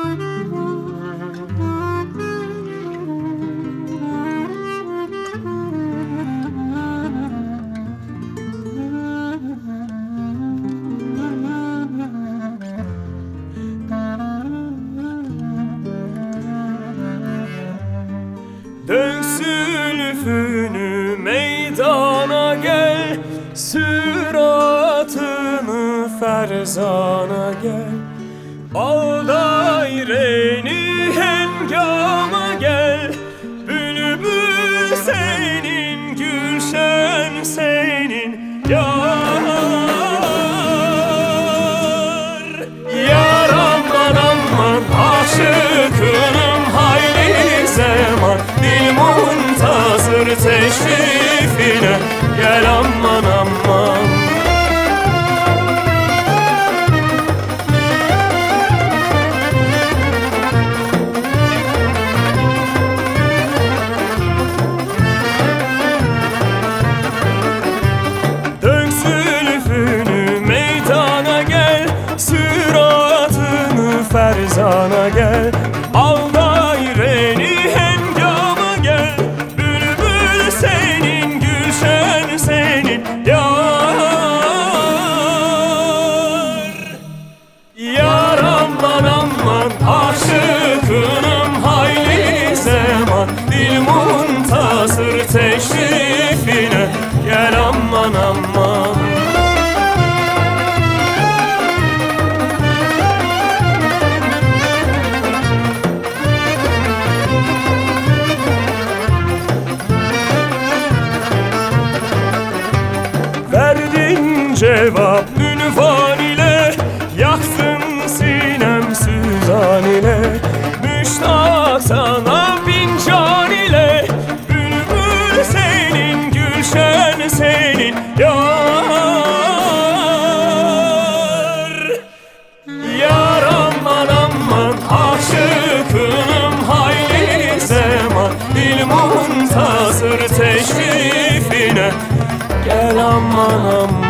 Dök zülfünü meydana gel, süratını ferzana gel. Al daireni hengama gel, bülbül senin, gülşen senin yar. Yar aman aman aşıkınım hayli zaman, dil muntazır teşrifine gel aman aman. Dök zülfünü meydana gel, süratını ferzana gel. Al daireni hengama gel, bülbül senin, gülşen senin yar. Yar aman aman aşıkınım hayli zaman, dil muntazır teşrifine gel aman aman. Verdin cevap ünvan ile, yaktın sinem süzan ile. Müştak sana bin can ile, bülbül senin, gülşen senin yar. Yar aman aman aşıkınım hayli zaman, dil muntazır teşrifine gel aman aman.